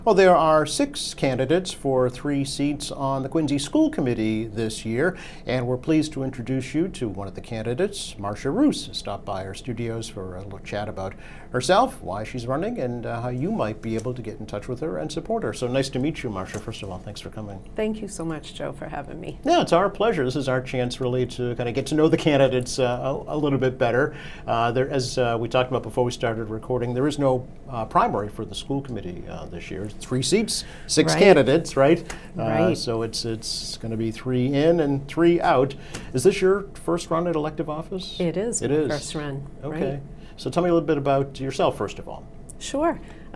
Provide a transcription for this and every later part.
Well, there are 6 candidates for 3 seats on the Quincy School Committee this year, and we're pleased to introduce you to one of the candidates. Marcia Roos stopped by our studios for a little chat about herself, why she's running, and how you might be able to get in touch with her and support her. So nice to meet you, Marcia. First of all, thanks for coming. Thank you so much, Joe, for having me. Yeah, it's our pleasure. This is our chance really to kind of get to know the candidates a little bit better. As we talked about before we started recording, there is no primary for the school committee this year. 3 seats, 6 candidates, right? Right. So it's going to be 3 in and 3 out. Is this your first run at elective office? It is my first run. Okay. Right. So tell me a little bit about yourself, first of all. Sure.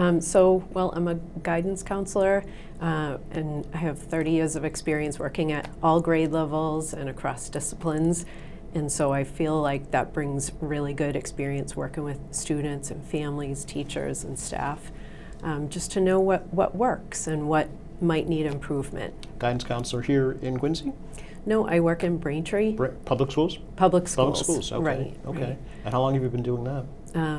I'm a guidance counselor, and I have 30 years of experience working at all grade levels and across disciplines. And so I feel like that brings really good experience working with students and families, teachers, and staff, just to know what works and what might need improvement. Guidance counselor here in Quincy? No, I work in Braintree. Public schools? Public schools. Public schools, okay. Right. Okay. Right. And how long have you been doing that?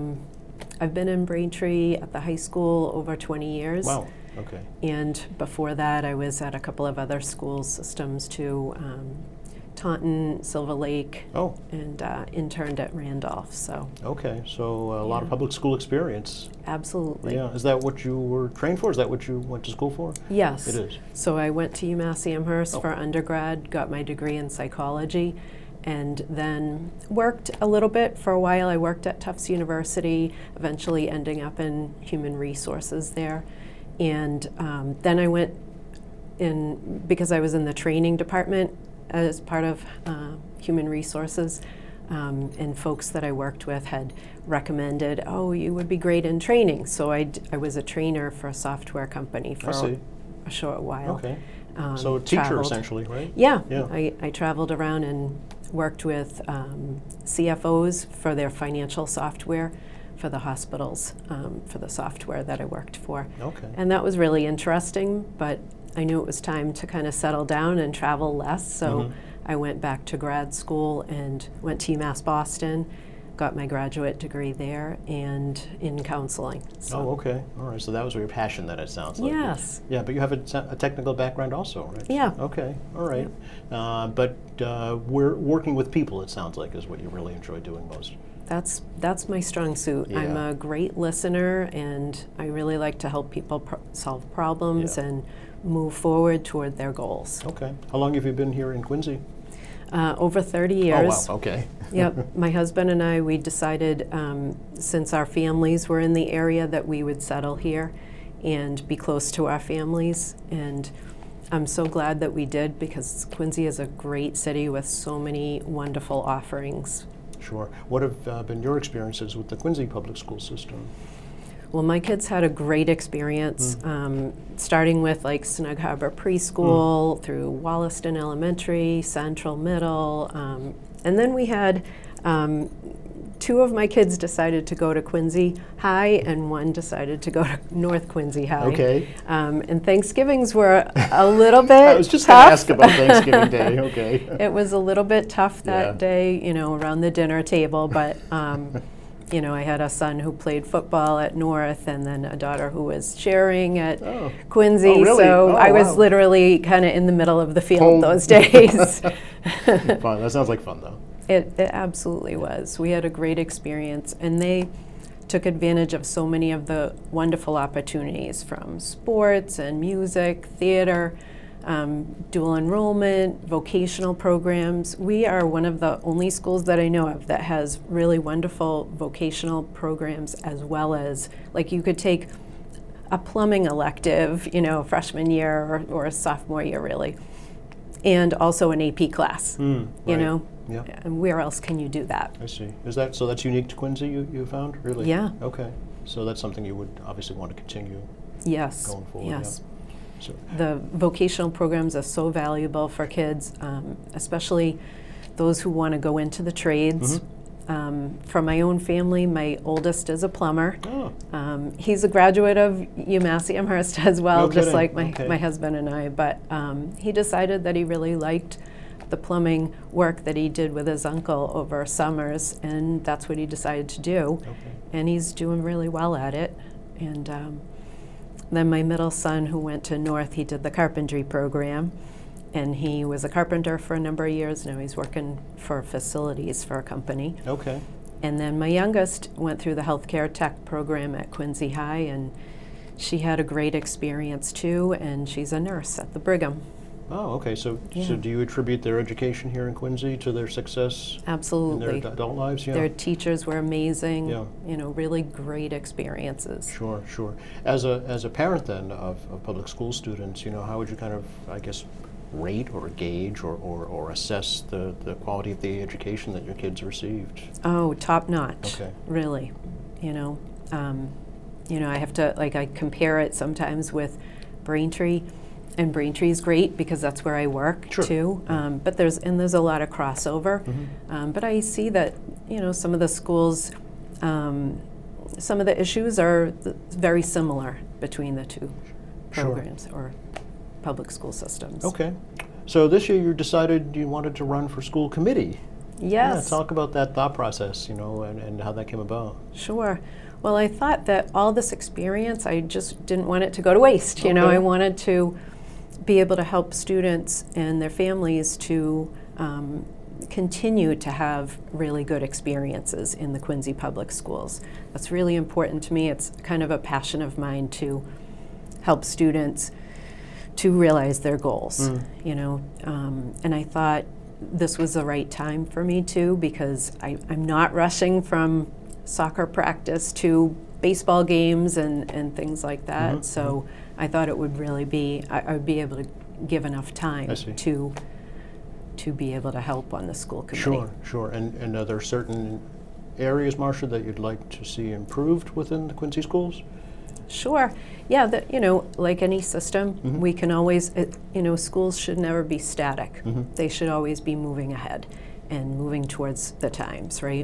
I've been in Braintree at the high school over 20 years. Wow, okay. And before that, I was at a couple of other school systems too, Taunton, Silver Lake, and interned at Randolph. So. Okay, so a lot of public school experience. Absolutely. Yeah, is that what you were trained for? Is that what you went to school for? Yes. It is. So I went to UMass Amherst for undergrad, got my degree in psychology, and then worked a little bit for a while. I worked at Tufts University, eventually ending up in human resources there. And then I went in, because I was in the training department as part of human resources, and folks that I worked with had recommended, oh, you would be great in training. So I was a trainer for a software company for a short while. Okay. So a teacher traveled. Essentially, right? Yeah. Yeah. I traveled around and worked with CFOs for their financial software for the hospitals, for the software that I worked for. Okay. And that was really interesting, but I knew it was time to kind of settle down and travel less, so I went back to grad school and went to UMass Boston, got my graduate degree there, and in counseling. So. Oh, okay. All right. So that was your passion, then, it sounds like. Yes. Yeah, but you have a technical background also, right? Yeah. Okay. All right. But we're working with people, it sounds like, is what you really enjoy doing most. That's my strong suit. Yeah. I'm a great listener, and I really like to help people solve problems and move forward toward their goals. Okay. How long have you been here in Quincy? Over 30 years. Oh, wow. Okay. Yep. My husband and I, we decided, since our families were in the area, that we would settle here and be close to our families. And I'm so glad that we did, because Quincy is a great city with so many wonderful offerings. Sure. What have been your experiences with the Quincy public school system? Well, my kids had a great experience, starting with like Snug Harbor Preschool through Wollaston Elementary, Central Middle, and then we had 2 of my kids decided to go to Quincy High, and 1 decided to go to North Quincy High. Okay. And Thanksgivings were a little bit I was just going to ask about Thanksgiving Day. Okay. It was a little bit tough that day, around the dinner table, but I had a son who played football at North, and then a daughter who was cheering at Quincy. Oh, really? So I was literally kind of in the middle of the field those days. Fun. That sounds like fun, though. It absolutely was. We had a great experience, and they took advantage of so many of the wonderful opportunities from sports and music, theater, dual enrollment, vocational programs. We are one of the only schools that I know of that has really wonderful vocational programs, as well as, like, you could take a plumbing elective, freshman year or a sophomore year, really, and also an AP class, you know? Yeah. And where else can you do that? I see. So that's unique to Quincy, you found, really? Yeah. Okay. So that's something you would obviously want to continue going forward. Yes. Yeah. So. The vocational programs are so valuable for kids, especially those who want to go into the trades. For my own family, my oldest is a plumber. He's a graduate of UMass Amherst as well, just like my husband and I. But he decided that he really liked the plumbing work that he did with his uncle over summers, and that's what he decided to do. And he's doing really well at it. And Then my middle son, who went to North, he did the carpentry program, and he was a carpenter for a number of years. Now he's working for facilities for a company. Okay. And then my youngest went through the healthcare tech program at Quincy High, and she had a great experience too, and she's a nurse at the Brigham. Oh, okay. So Yeah. do you attribute their education here in Quincy to their success Absolutely. in their adult lives? Yeah. Their teachers were amazing, Yeah. really great experiences. Sure, sure. As a parent then of public school students, how would you kind of, I guess, rate or gauge or assess the quality of the education that your kids received? Oh, top notch. Okay. Really. I have to, I compare it sometimes with Braintree. And Braintree's great because that's where I work Sure. too. But there's a lot of crossover. But I see that some of the schools, some of the issues are very similar between the two Sure. programs or public school systems. Okay. So this year you decided you wanted to run for school committee. Yes. Yeah, talk about that thought process, and how that came about. Sure. Well, I thought that all this experience, I just didn't want it to go to waste. Okay. I wanted to be able to help students and their families to continue to have really good experiences in the Quincy Public Schools. That's really important to me. It's kind of a passion of mine to help students to realize their goals, and I thought this was the right time for me too, because I'm not rushing from soccer practice to baseball games and things like that. So I thought it would really be, I would be able to give enough time to be able to help on the school committee. Sure. And are there certain areas, Marcia, that you'd like to see improved within the Quincy schools? Sure. Yeah, like any system, we can always, schools should never be static. They should always be moving ahead and moving towards the times, right?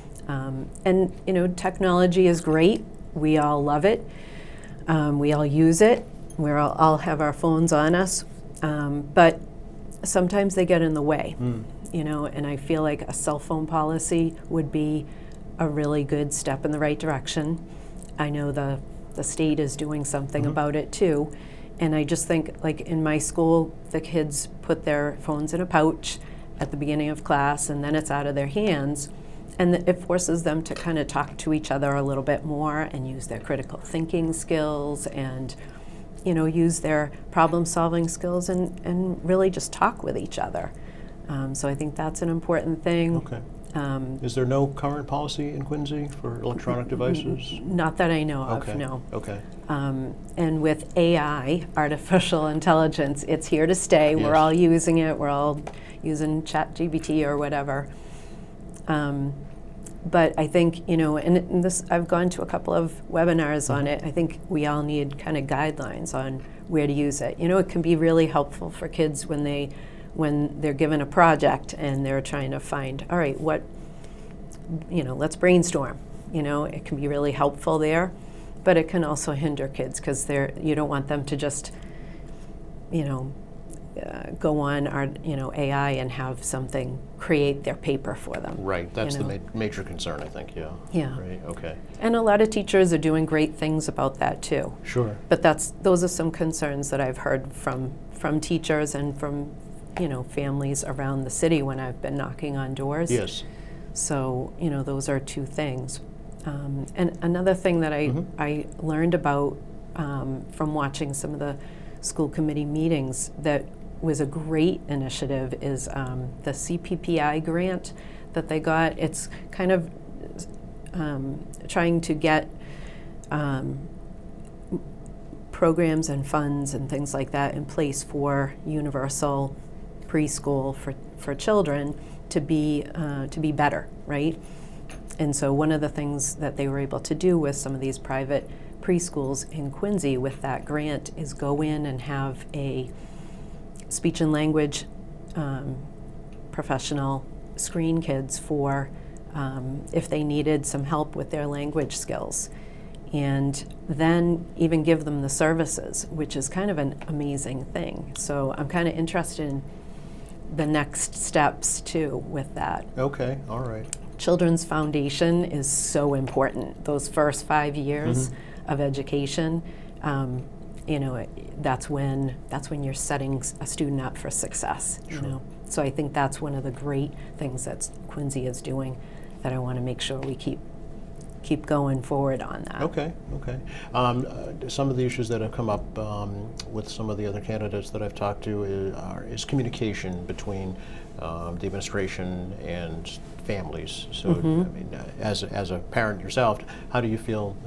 And technology is great. We all love it. We all use it. We all have our phones on us. But sometimes they get in the way, and I feel like a cell phone policy would be a really good step in the right direction. I know the state is doing something about it too. And I just think, like in my school, the kids put their phones in a pouch at the beginning of class, and then it's out of their hands. And it forces them to kind of talk to each other a little bit more and use their critical thinking skills and, use their problem-solving skills and really just talk with each other. So I think that's an important thing. Okay. Is there no current policy in Quincy for electronic devices? Not that I know of, Okay. no. Okay. And with AI, artificial intelligence, it's here to stay. Yes. We're all using it. We're all using ChatGPT or whatever. But I think, and this, I've gone to a couple of webinars on it. I think we all need kind of guidelines on where to use it. It can be really helpful for kids when they're given a project and they're trying to find, all right, let's brainstorm. It can be really helpful there, but it can also hinder kids because you don't want them to just, go on our, AI and have something create their paper for them. Right. That's the major concern, I think. Yeah. Yeah. Right. Okay. And a lot of teachers are doing great things about that too. Sure. But those are some concerns that I've heard from teachers and from families around the city when I've been knocking on doors. Yes. So those are two things. And another thing that I learned about from watching some of the school committee meetings that was a great initiative is the CPPI grant that they got. It's kind of trying to get programs and funds and things like that in place for universal preschool for children to be better, right? And so one of the things that they were able to do with some of these private preschools in Quincy with that grant is go in and have a speech and language professional screen kids for if they needed some help with their language skills, and then even give them the services, which is kind of an amazing thing. So I'm kind of interested in the next steps too with that. Okay. All right. Children's Foundation is so important. Those first 5 years of education, that's when you're setting a student up for success. Sure. So I think that's one of the great things that Quincy is doing, that I want to make sure we keep going forward on that. Okay. Some of the issues that have come up with some of the other candidates that I've talked to is communication between the administration and families. So, I mean, as a parent yourself, how do you feel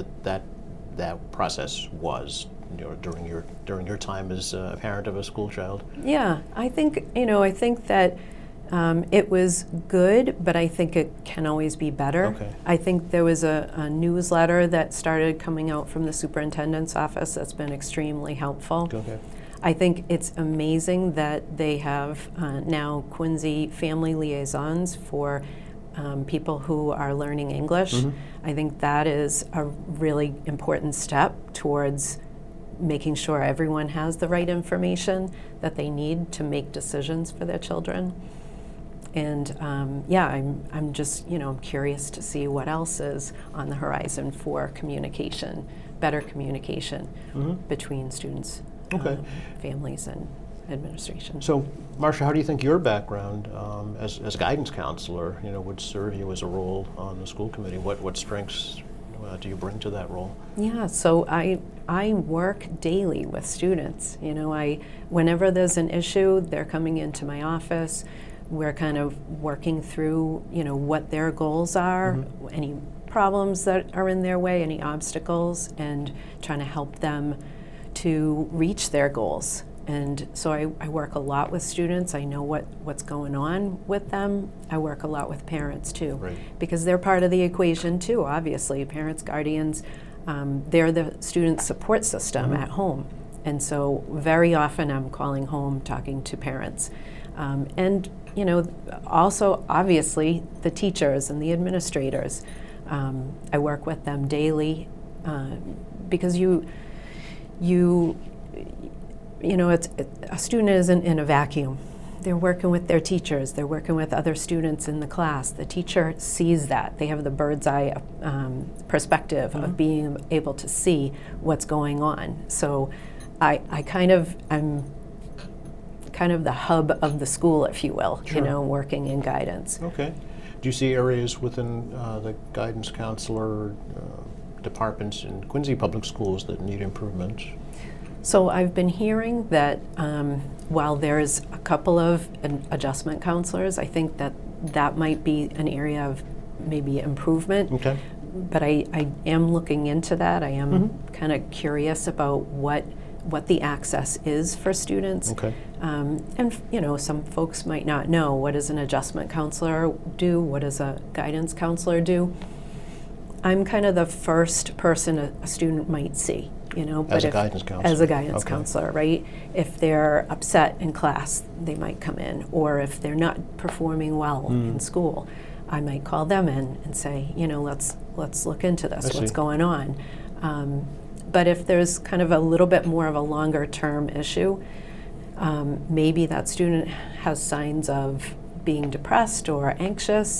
that process was during your time as a parent of a school child? Yeah, I think that it was good, but I think it can always be better. Okay. I think there was a newsletter that started coming out from the superintendent's office that's been extremely helpful. Okay. I think it's amazing that they have now Quincy family liaisons for people who are learning English. I think that is a really important step towards making sure everyone has the right information that they need to make decisions for their children. And I'm just I'm curious to see what else is on the horizon for communication, better communication between students, families, and administration. So, Marcia, how do you think your background as a guidance counselor, would serve you as a role on the school committee? What strengths do you bring to that role? Yeah, so I work daily with students. Whenever there's an issue, they're coming into my office. We're kind of working through, what their goals are, any problems that are in their way, any obstacles, and trying to help them to reach their goals. And so I work a lot with students. I know what's going on with them. I work a lot with parents too, right, because they're part of the equation too, obviously. Parents, guardians, they're the student support system at home. And so very often I'm calling home, talking to parents. And also obviously the teachers and the administrators. I work with them daily because a student isn't in a vacuum. They're working with their teachers. They're working with other students in the class. The teacher sees that. They have the bird's eye perspective of being able to see what's going on. So I'm kind of the hub of the school, if you will, Sure. Working in guidance. Okay. Do you see areas within the guidance counselor departments in Quincy Public Schools that need improvement? So I've been hearing that while there's a couple of adjustment counselors, I think that might be an area of maybe improvement. Okay. But I am looking into that. I am kind of curious about what the access is for students. Okay. And some folks might not know, what does an adjustment counselor do? What does a guidance counselor do? I'm kind of the first person a student might see, As a guidance counselor. As a guidance Okay. counselor, right? If they're upset in class, they might come in, or if they're not performing well in school, I might call them in and say, let's look into this. What's going on? But if there's kind of a little bit more of a longer term issue, maybe that student has signs of being depressed or anxious.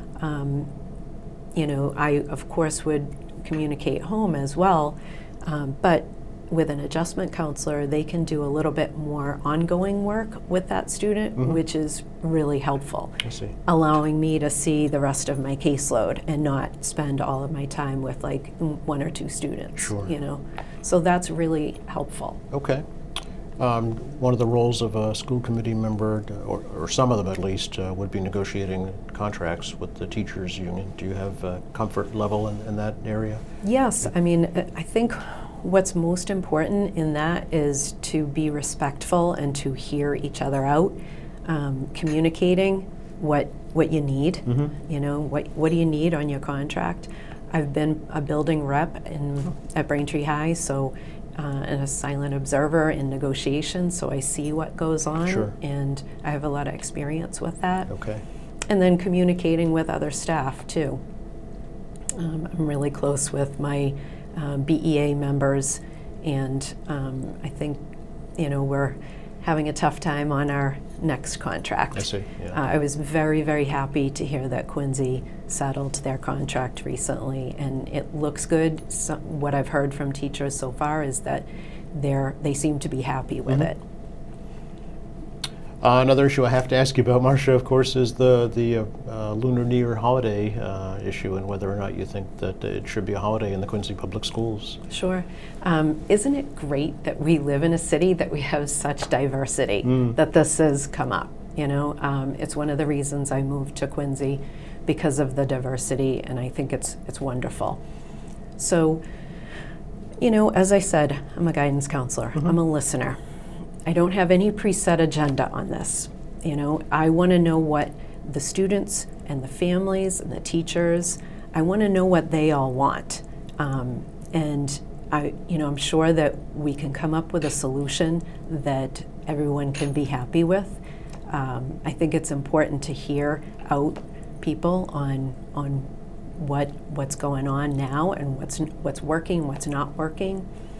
I of course would communicate home as well, but with an adjustment counselor, they can do a little bit more ongoing work with that student, which is really helpful. I see. Allowing me to see the rest of my caseload and not spend all of my time with like one or two students. Sure. So that's really helpful. Okay. One of the roles of a school committee member, or some of them at least, would be negotiating contracts with the teachers union. Do you have a comfort level in that area? Yes, I mean, I think what's most important in that is to be respectful and to hear each other out, communicating what you need. What do you need on your contract? I've been a building rep at Braintree High, so and a silent observer in negotiations, so I see what goes on, Sure. and I have a lot of experience with that. Okay. And then communicating with other staff too. I'm really close with my BEA members, and I think we're having a tough time on our next contract. I see. Yeah. I was very, very happy to hear that Quincy settled their contract recently, and it looks good. What I've heard from teachers so far is that they seem to be happy with it. Another issue I have to ask you about, Marcia, of course, is the Lunar New Year holiday issue, and whether or not you think that it should be a holiday in the Quincy Public Schools. Sure. Isn't it great that we live in a city that we have such diversity, that this has come up? You know, it's one of the reasons I moved to Quincy, because of the diversity, and I think it's wonderful. So, you know, as I said, I'm a guidance counselor. I'm a listener. I don't have any preset agenda on this. You know, I want to know what the students and the families and the teachers, I want to know what they all want. And I'm sure that we can come up with a solution that everyone can be happy with. I think it's important to hear out people on what's going on now and what's working, what's not working.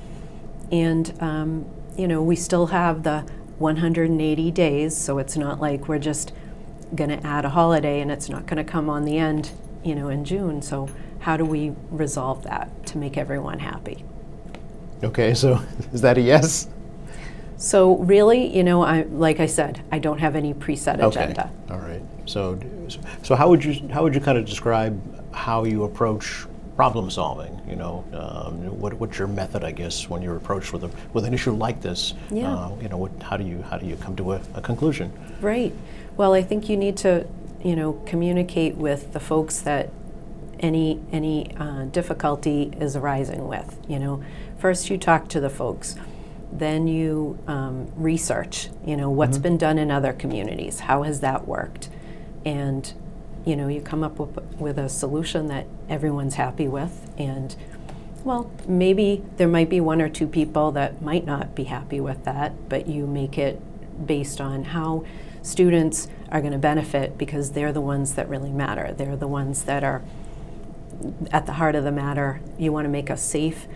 And you know, we still have the 180 days, so it's not like we're just going to add a holiday and it's not going to come on the end, you know, in June. So how do we resolve that to make everyone happy? Okay, so is that a yes? So really, you know, like I said, I don't have any preset agenda. All right. So how would you kind of describe how you approach problem solving? You know, what's your method, I guess, when you're approached with an issue like this? Yeah. You know, how do you come to a conclusion? Right. Well, I think you need to, you know, communicate with the folks that any difficulty is arising with. You know, first you talk to the folks, then you research. You know, what's been done in other communities? How has that worked? And you know, you come up with a solution that everyone's happy with, and well, maybe there might be one or two people that might not be happy with that, but you make it based on how students are going to benefit, because they're the ones that really matter. They're the ones that are at the heart of the matter. You want to make a safe,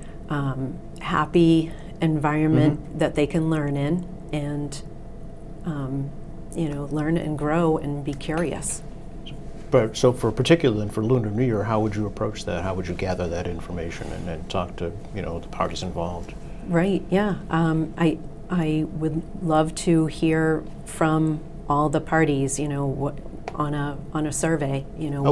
happy environment that they can learn in, and you know, learn and grow and be curious. But so for Lunar New Year, how would you approach that? How would you gather that information and talk to, you know, the parties involved? Right. Yeah. I would love to hear from all the parties. You know, what on a survey. You know,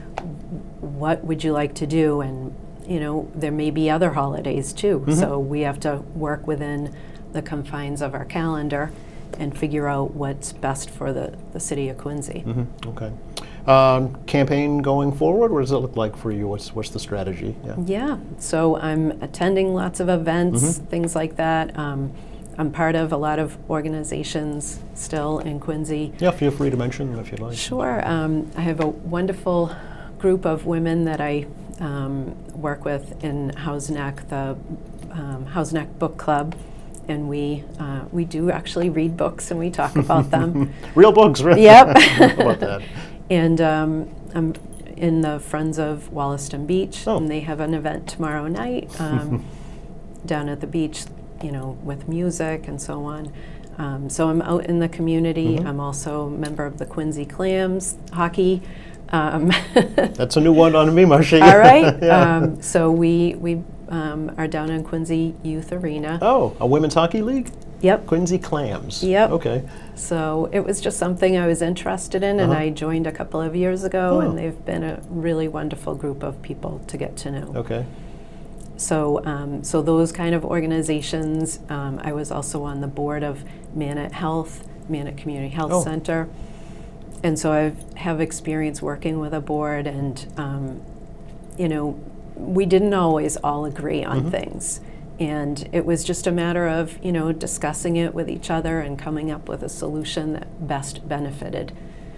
what would you like to do? And you know, there may be other holidays too. So we have to work within the confines of our calendar and figure out what's best for the city of Quincy. Okay. Campaign going forward, what does it look like for you? What's the strategy? Yeah, so I'm attending lots of events, things like that. I'm part of a lot of organizations still in Quincy. Yeah, feel free to mention them if you'd like. Sure. I have a wonderful group of women that I work with in Houseneck, the Houseneck Book Club. And we do actually read books and we talk about them. Real books, right? Yep. How about that? And I'm in the Friends of Wollaston Beach, and they have an event tomorrow night down at the beach, you know, with music and so on. So I'm out in the community. I'm also a member of the Quincy Clams hockey. That's a new one on me, Marcia. All right. So we are down in Quincy Youth Arena. Oh, a women's hockey league? Yep. Quincy Clams. Yep. Okay. So it was just something I was interested in, and I joined a couple of years ago, and they've been a really wonderful group of people to get to know. Okay. So, so those kind of organizations. I was also on the board of Manat Community Health Center, and so I have experience working with a board, and you know, we didn't always all agree on things. And it was just a matter of, you know, discussing it with each other and coming up with a solution that best benefited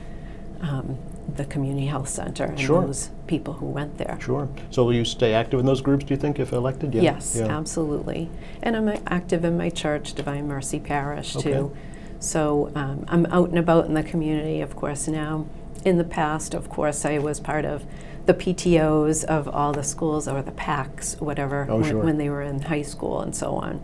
the community health center and those people who went there. Sure. So will you stay active in those groups, do you think, if elected? Yeah. Yes, absolutely. And I'm active in my church, Divine Mercy Parish, too. So I'm out and about in the community, of course, now. In the past, of course, I was part of the PTOs of all the schools, or the PACs, whatever, when they were in high school and so on.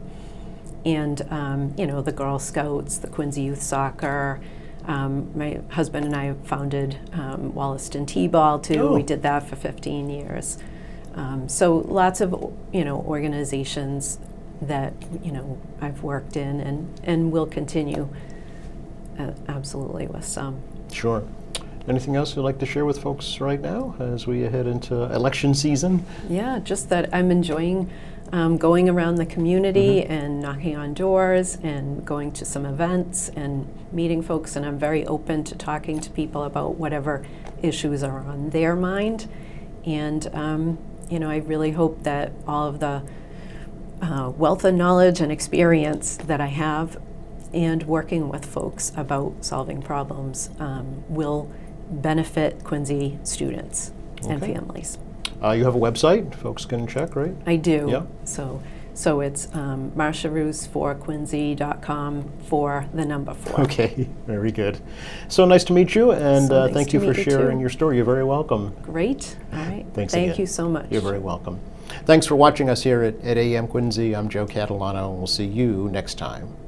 And, you know, the Girl Scouts, the Quincy Youth Soccer. My husband and I founded Wollaston T-Ball, too. We did that for 15 years. So lots of, you know, organizations that I've worked in and will continue absolutely with some. Sure. Anything else you'd like to share with folks right now as we head into election season? Yeah, just that I'm enjoying going around the community and knocking on doors and going to some events and meeting folks, and I'm very open to talking to people about whatever issues are on their mind. And I really hope that all of the wealth of knowledge and experience that I have and working with folks about solving problems will benefit Quincy students and families. You have a website folks can check, right? I do. Yeah. So it's marsharoos4quincy.com for the number 4. Okay, very good. So nice to meet you, and So nice thank to you for meet you sharing too. your story. You're very welcome. Great. All right. Thanks Thank again. you so much. You're very welcome. Thanks for watching us here at AM Quincy. I'm Joe Catalano, and we'll see you next time.